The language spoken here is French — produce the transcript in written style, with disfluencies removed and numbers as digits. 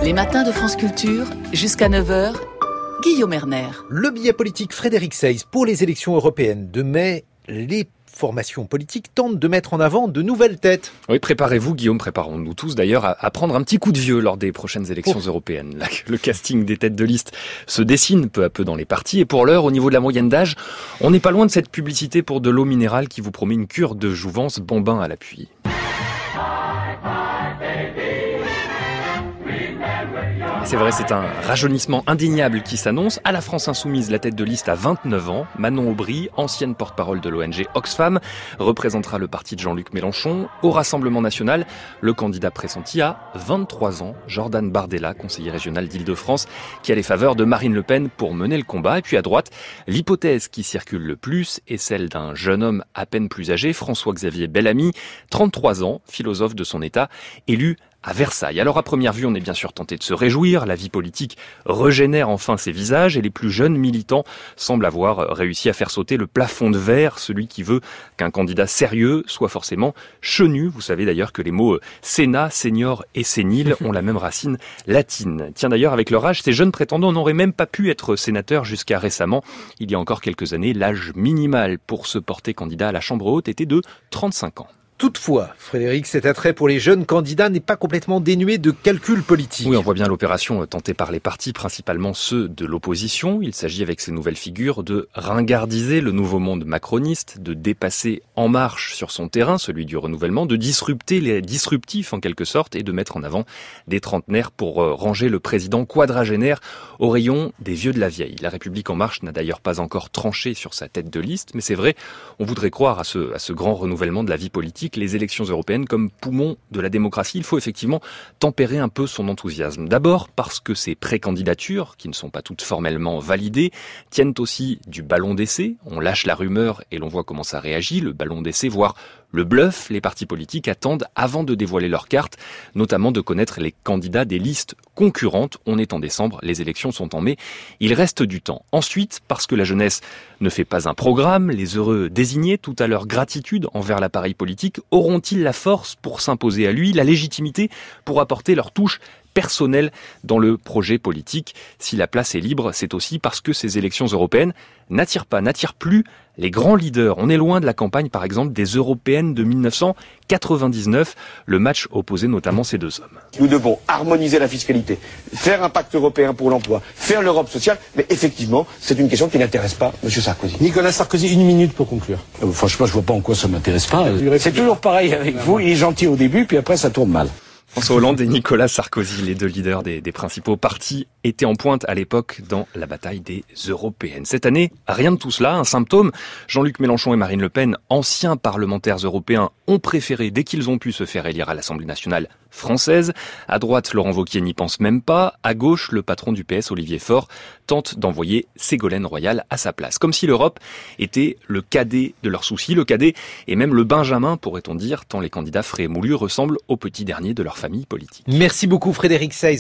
Les matins de France Culture, jusqu'à 9h, Guillaume Erner. Le billet politique Frédéric Seyss pour les élections européennes de mai, les formations politiques tentent de mettre en avant de nouvelles têtes. Oui, préparez-vous Guillaume, préparons-nous tous d'ailleurs à prendre un petit coup de vieux lors des prochaines élections européennes. Le casting des têtes de liste se dessine peu à peu dans les partis et pour l'heure, au niveau de la moyenne d'âge, on n'est pas loin de cette publicité pour de l'eau minérale qui vous promet une cure de jouvence, Bombin à l'appui. C'est vrai, c'est un rajeunissement indéniable qui s'annonce. À la France Insoumise, la tête de liste a 29 ans. Manon Aubry, ancienne porte-parole de l'ONG Oxfam, représentera le parti de Jean-Luc Mélenchon. Au Rassemblement National, le candidat pressenti a 23 ans. Jordan Bardella, conseiller régional d'Île-de-France, qui a les faveurs de Marine Le Pen pour mener le combat. Et puis à droite, l'hypothèse qui circule le plus est celle d'un jeune homme à peine plus âgé, François-Xavier Bellamy, 33 ans, philosophe de son état, élu à Versailles. Alors à première vue, on est bien sûr tenté de se réjouir. La vie politique régénère enfin ses visages et les plus jeunes militants semblent avoir réussi à faire sauter le plafond de verre, celui qui veut qu'un candidat sérieux soit forcément chenu. Vous savez d'ailleurs que les mots sénat, senior et sénile ont la même racine latine. Tiens d'ailleurs, avec leur âge, ces jeunes prétendants n'auraient même pas pu être sénateurs jusqu'à récemment. Il y a encore quelques années, l'âge minimal pour se porter candidat à la Chambre haute était de 35 ans. Toutefois, Frédéric, cet attrait pour les jeunes candidats n'est pas complètement dénué de calculs politiques. Oui, on voit bien l'opération tentée par les partis, principalement ceux de l'opposition. Il s'agit avec ces nouvelles figures de ringardiser le nouveau monde macroniste, de dépasser En Marche sur son terrain, celui du renouvellement, de disrupter les disruptifs en quelque sorte et de mettre en avant des trentenaires pour ranger le président quadragénaire au rayon des vieux de la vieille. La République En Marche n'a d'ailleurs pas encore tranché sur sa tête de liste, mais c'est vrai, on voudrait croire à ce grand renouvellement de la vie politique, les élections européennes comme poumon de la démocratie. Il faut effectivement tempérer un peu son enthousiasme. D'abord parce que ces précandidatures, qui ne sont pas toutes formellement validées, tiennent aussi du ballon d'essai. On lâche la rumeur et l'on voit comment ça réagit. Le ballon d'essai, voire le bluff, les partis politiques attendent avant de dévoiler leurs cartes, notamment de connaître les candidats des listes concurrentes. On est en décembre, les élections sont en mai. Il reste du temps. Ensuite, parce que la jeunesse ne fait pas un programme, les heureux désignés, tout à leur gratitude envers l'appareil politique, auront-ils la force pour s'imposer à lui, la légitimité pour apporter leur touche personnelle dans le projet politique? Si la place est libre, c'est aussi parce que ces élections européennes n'attirent plus les grands leaders. On est loin de la campagne, par exemple, des européennes de 1999. Le match opposait notamment ces deux hommes. Nous devons harmoniser la fiscalité, faire un pacte européen pour l'emploi, faire l'Europe sociale, mais effectivement, c'est une question qui n'intéresse pas M. Sarkozy. Nicolas Sarkozy, 1 minute pour conclure. Franchement, je vois pas en quoi ça m'intéresse pas. C'est toujours pareil avec vous, il est gentil au début, puis après ça tourne mal. François Hollande et Nicolas Sarkozy, les deux leaders des principaux partis, étaient en pointe à l'époque dans la bataille des européennes. Cette année, rien de tout cela, un symptôme. Jean-Luc Mélenchon et Marine Le Pen, anciens parlementaires européens, ont préféré, dès qu'ils ont pu se faire élire à l'Assemblée nationale française. À droite, Laurent Wauquiez n'y pense même pas. À gauche, le patron du PS, Olivier Faure, tente d'envoyer Ségolène Royal à sa place. Comme si l'Europe était le cadet de leurs soucis, le cadet et même le benjamin, pourrait-on dire, tant les candidats frais et moulus ressemblent aux petits derniers de leur famille politique. Merci beaucoup Frédéric Seyss.